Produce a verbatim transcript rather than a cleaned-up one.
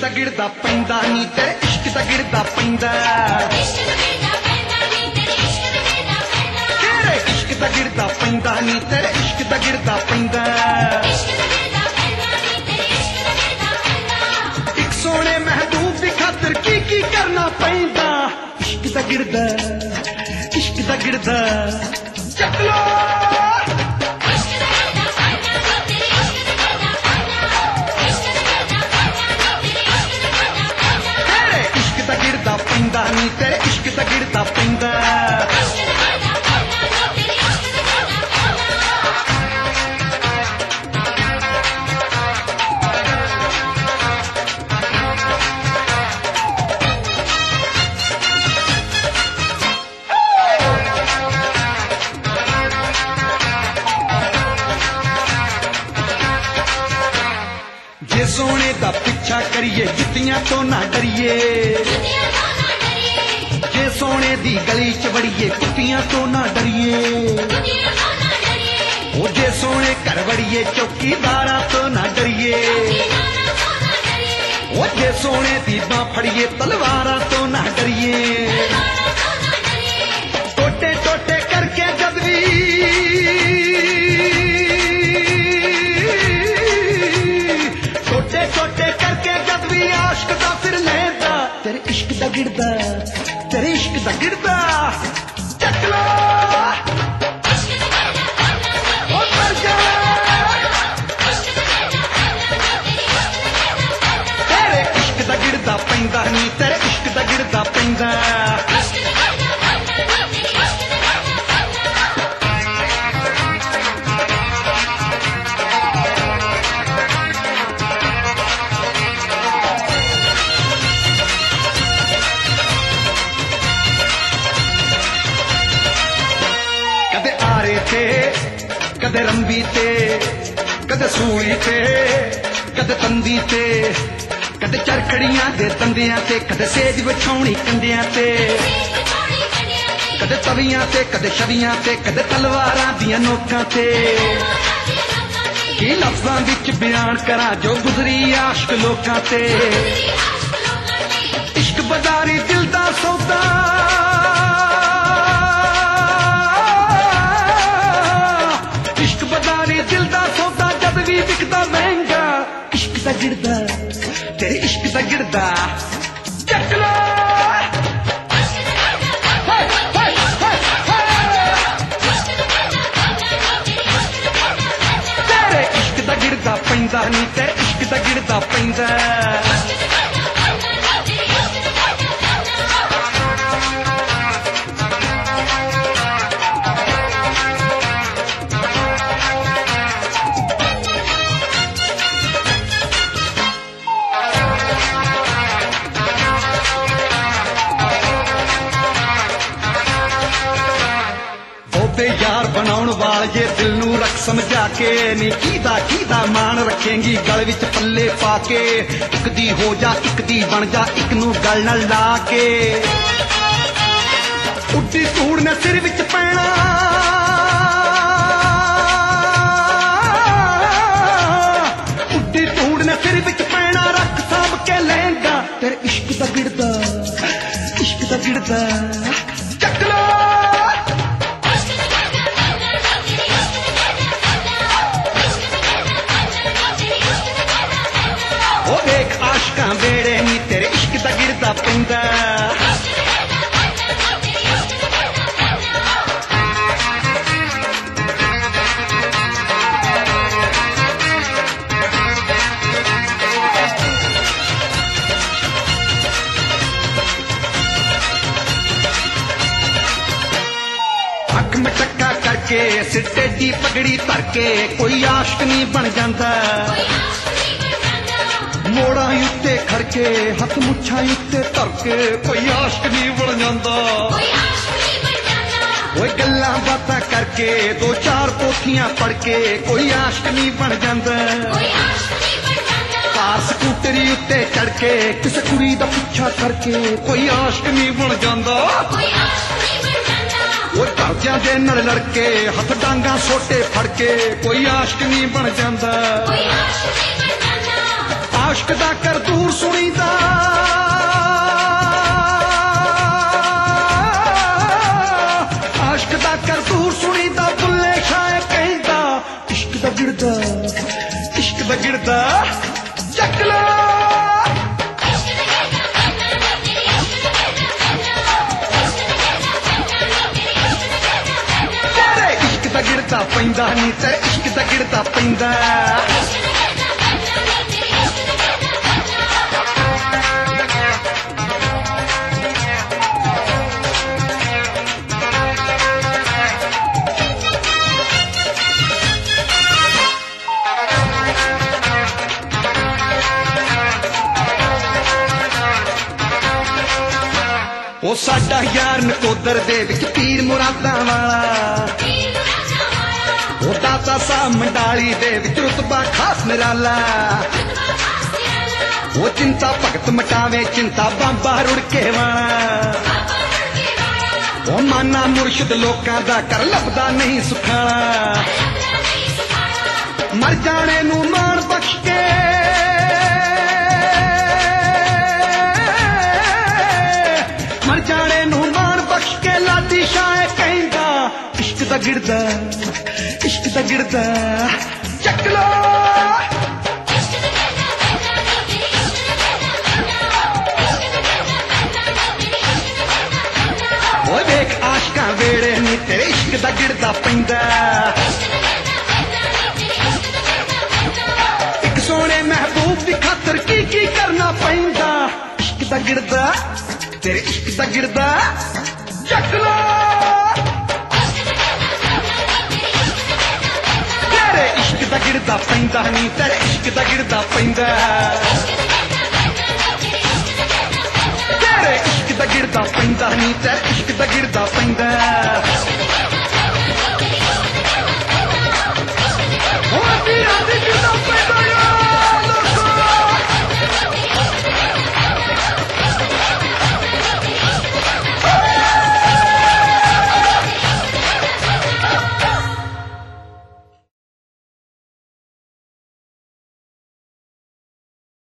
ਦਾ ਗਿਰਦਾ ਪੈਂਦਾ ਨੀ ਤੇਰੇ ਇਸ਼ਕ ਦਾ ਗਿਰਦਾ ਪੈਂਦਾ ਤੇਰੇ ਇਸ਼ਕ ਦਾ ਗਿਰਦਾ ਪੈਂਦਾ ਨੀ ਤੇਰੇ ਇਸ਼ਕ ਦਾ ਗਿਰਦਾ ਪੈਂਦਾ ਇੱਕ ਸੋਹਣੇ ਮਹਿਬੂਬ ਦੀ ਖਾਤਰ ਕੀ ਕੀ ਕਰਨਾ ਪੈਂਦਾ ਇਸ਼ਕ ਦਾ ਗਿਰਦਾ ਇਸ਼ਕ ਦਾ ਗਿਰਦਾ ਚੱਕ ਲੋ ਪੈਂਦਾ ਨੀ ਤੇਰੇ ਇਸ਼ਕ ਦਾ ਗਿਰਦਾ ਪੈਂਦਾ ਜੇ ਸੋਹਣੇ ਦਾ ਪਿੱਛਾ ਕਰੀਏ ਜੁੱਤੀਆਂ ਤੋਂ ਨਾ ਡਰੀਏ ਜੇ ਸੋਹਣੇ ਦੀ ਗਲੀ ਚ ਵੜੀਏ ਕੁੱਤਿਆਂ ਤੋਂ ਨਾ ਡਰੀਏ ਉਹ ਜੇ ਸੋਹਣੇ ਘਰ ਵੜੀਏ ਚੌਕੀਦਾਰਾਂ ਤੋਂ ਨਾ ਡਰੀਏ ਉਹ ਜੇ ਸੋਹਣੇ ਦੀ ਬਾਂਹ ਫੜੀਏ ਤਲਵਾਰਾਂ ਤੋਂ ਨਾ ਡਰੀਏ ਟੋਟੇ ਟੋਟੇ ਕਰਕੇ ਜਦ ਵੀ ਟੋਟੇ ਟੋਟੇ ਕਰਕੇ ਜਦ ਵੀ ਆਸ਼ਕ ਦਾ ਫਿਰ ਲੈਂਦਾ ਤੇਰੇ ਇਸ਼ਕ ਦਾ ਗਿਰਦਾ ਤੇਰੇ ਇਸ਼ਕ ਦਾ ਗਿਰਦਾ ਚੱਕ ਲੋ ਉਹ ਮਰ ਜਾ ਤੇਰੇ ਇਸ਼ਕ ਦਾ ਗਿਰਦਾ ਪੈਂਦਾ ਨੀ ਤੇਰੇ ਇਸ਼ਕ ਦਾ ਗਿਰਦਾ ਪੈਂਦਾ ਕਦੇ ਰੰਬੀ ਤੇ ਕਦੇ ਸੂਈ ਤੇ ਕਦੇ ਤੰਦੀ ਤੇ ਕਦੇ ਚਰਖੜੀਆਂ ਦੇ ਤੰਦਿਆਂ ਤੇ ਕਦੇ ਸੇਜ ਵਿਛਾਉਣੀ ਕੰਦਿਆਂ ਤੇ ਕਦੇ ਤਵੀਆਂ ਤੇ ਕਦੇ ਛਵੀਆਂ ਤੇ ਕਦੇ ਤਲਵਾਰਾਂ ਦੀਆਂ ਨੋਕਾਂ ਤੇ ਕੀ ਲਫ਼ਜ਼ਾਂ ਵਿੱਚ ਬਿਆਨ ਕਰਾਂ ਜੋ ਗੁਜ਼ਰੀ ਆਸ਼ਕ ਲੋਕਾਂ ਤੇ ਇਸ਼ਕ ਬਜ਼ਾਰੀ ਦਿਲ ਦਾ ਸੌਦਾ ਦਿਲ ਦਾ ਸੌਦਾ ਜਦ ਵੀ ਵਿਕਦਾ ਮਹਿੰਗਾ ਇਸ਼ਕ ਦਾ ਗਿਰਦਾ ਤੇਰੇ ਇਸ਼ਕ ਦਾ ਗਿਰਦਾ ਚੱਕ ਲੋ ਤੇਰੇ ਇਸ਼ਕ ਦਾ ਗਿਰਦਾ ਪੈਂਦਾ ਨੀ ਤੇਰੇ ਇਸ਼ਕ ਦਾ ਗਿਰਦਾ ਪੈਂਦਾ ਯਾਰ ਬਣਾਉਣ ਵਾਲੇ ਦਿਲ ਨੂੰ ਰੱਖ ਸਮਝਾ ਕੇ ਨੀ ਕੀਦਾ ਕੀਦਾ ਮਾਣ ਰੱਖੇਂਗੀ ਗਲ ਵਿੱਚ ਪੱਲੇ ਪਾ ਕੇ ਇੱਕ ਦੀ ਹੋ ਜਾ ਇੱਕ ਦੀ ਬਣ ਜਾ ਇੱਕ ਨੂੰ ਗਲ ਨਾਲ ਲਾ ਕੇ ਉੱਡੀ ਧੂੜ ਨੇ ਸਿਰ ਵਿੱਚ ਪੈਣਾ ਉੱਡੀ ਧੂੜ ਨੇ ਸਿਰ ਵਿੱਚ ਪੈਣਾ ਰੱਖ ਸਾਂਭ ਕੇ ਲਹਿੰਗਾ ਤੇਰੇ ਇਸ਼ਕ ਦਾ ਗਿਰਦਾ ਇਸ਼ਕ ਦਾ ਗਿਰਦਾ ਚੱਕ ਲੋ ਆਸ਼ਕਾਂ ਵੇੜੇ ਨੀ ਤੇਰੇ ਇਸ਼ਕ ਦਾ ਗਿਰਦਾ ਪੈਂਦਾ ਅੱਖ ਮਟਕਾ ਕਰਕੇ ਸਿਰ ਟੇਢੀ ਪਗੜੀ ਧਰ ਕੇ ਕੋਈ ਆਸ਼ਕ ਨਹੀਂ ਬਣ ਜਾਂਦਾ ਮੋੜਾਂ ਉੱਤੇ ਖੜਕੇ ਹੱਥ ਮੁੱਛਾਂ ਉੱਤੇ ਧਰ ਕੇ ਕੋਈ ਆਸ਼ਕ ਨਹੀਂ ਬਣ ਜਾਂਦਾ ਓਏ ਗੱਲਾਂ ਬਾਤਾਂ ਕਰਕੇ ਦੋ ਚਾਰ ਪੋਥੀਆਂ ਪੜ ਕੇ ਕੋਈ ਆਸ਼ਕ ਨਹੀਂ ਬਣ ਜਾਂਦਾ ਕਾਰ ਸਕੂਟਰੀ ਉੱਤੇ ਚੜ ਕੇ ਕਿਸੇ ਕੁੜੀ ਦਾ ਪਿੱਛਾ ਕਰਕੇ ਕੋਈ ਆਸ਼ਕ ਨਹੀਂ ਬਣ ਜਾਂਦਾ ਓਏ ਘਰਦਿਆਂ ਦੇ ਨਾਲ ਲੜ ਕੇ ਹੱਥ ਡਾਂਗਾਂ ਸੋਟੇ ਫੜ ਕੇ ਕੋਈ ਆਸ਼ਕ ਨਹੀਂ ਬਣ ਜਾਂਦਾ ਆਸ਼ਕ ਦਾ ਕਰਤੂਰ ਸੁਣੀਦਾ ਆਸ਼ਕ ਦਾ ਕਰਤੂਰ ਸੁਣੀਦਾ ਬੁੱਲੇ ਸ਼ਾਹ ਕਹਿੰਦਾ ਇਸ਼ਕ ਦਾ ਗਿਰਦਾ ਇਸ਼ਕ ਦਾ ਗਿਰਦਾ ਚੱਕ ਲਾ ਦਾ ਗਿਰਦਾ ਪੈਂਦਾ ਨੀ ਤੇਰੇ ਇਸ਼ਕ ਦਾ ਗਿਰਦਾ ਪੈਂਦਾ ਉਹ ਸਾਡਾ ਯਾਰ ਨਕੋਦਰ ਦੇ ਵਿੱਚ ਪੀਰ ਮੁਰਾਦਾਂ ਵਾਲਾ ਉਹ ਦਾਤਾ ਸਾਹਿਬ ਮੰਡਾਲੀ ਦੇ ਵਿੱਚ ਰੁਤਬਾ ਖਾਸ ਨਿਰਾਲਾ ਉਹ ਚਿੰਤਾ ਭਗਤ ਮਟਾਵੇ ਚਿੰਤਾ ਬਾਬਾ ਰੁੜਕੇ ਵਾਲਾ ਉਹ ਮਾਨਾ ਮੁਰਸ਼ਿਦ ਲੋਕਾਂ ਦਾ ਕਰ ਲੱਭਦਾ ਨਹੀਂ ਸੁਖਾਣਾ ਮਰ ਜਾਣੇ ਨੂੰ ਮਾਣ ਬਖਸ਼ ਕੇ ਮਰ ਜਾਣੇ ਨੂੰ ਮਾਣ ਬਖਸ਼ ਕੇ ਲਾਡੀ ਸ਼ਾਹ ਕਹਿੰਦਾ ਇਸ਼ਕ ਦਾ ਗਿਰਦਾ ਇਸ਼ਕ ਦਾ ਗਿਰਦਾ ਚੱਕ ਲੋ ਓਏ ਵੇਖ ਆਸ਼ਕਾਂ ਵੇੜੇ ਨੀ ਤੇਰੇ ਇਸ਼ਕ ਦਾ ਗਿਰਦਾ ਪੈਂਦਾ ਇੱਕ ਸੋਹਣੇ ਮਹਿਬੂਬ ਦੀ ਖਾਤਰ ਕੀ ਕੀ ਕਰਨਾ ਪੈਂਦਾ ਇਸ਼ਕ ਦਾ ਗਿਰਦਾ ਤੇਰੇ ਇਸ਼ਕ ਦਾ ਗਿਰਦਾ ਚੱਕ ਲੋ ਇਸ਼ਕ ਦਾ ਗਿਰਦਾ ਪੈਂਦਾ ਨੀ ਤੇਰੇ ਇਸ਼ਕ ਦਾ ਗਿਰਦਾ ਪੈਂਦਾ ਤੇਰੇ ਇਸ਼ਕ ਦਾ ਗਿਰਦਾ ਪੈਂਦਾ ਨੀ ਤੇਰੇ ਇਸ਼ਕ ਦਾ ਗਿਰਦਾ ਪੈਂਦਾ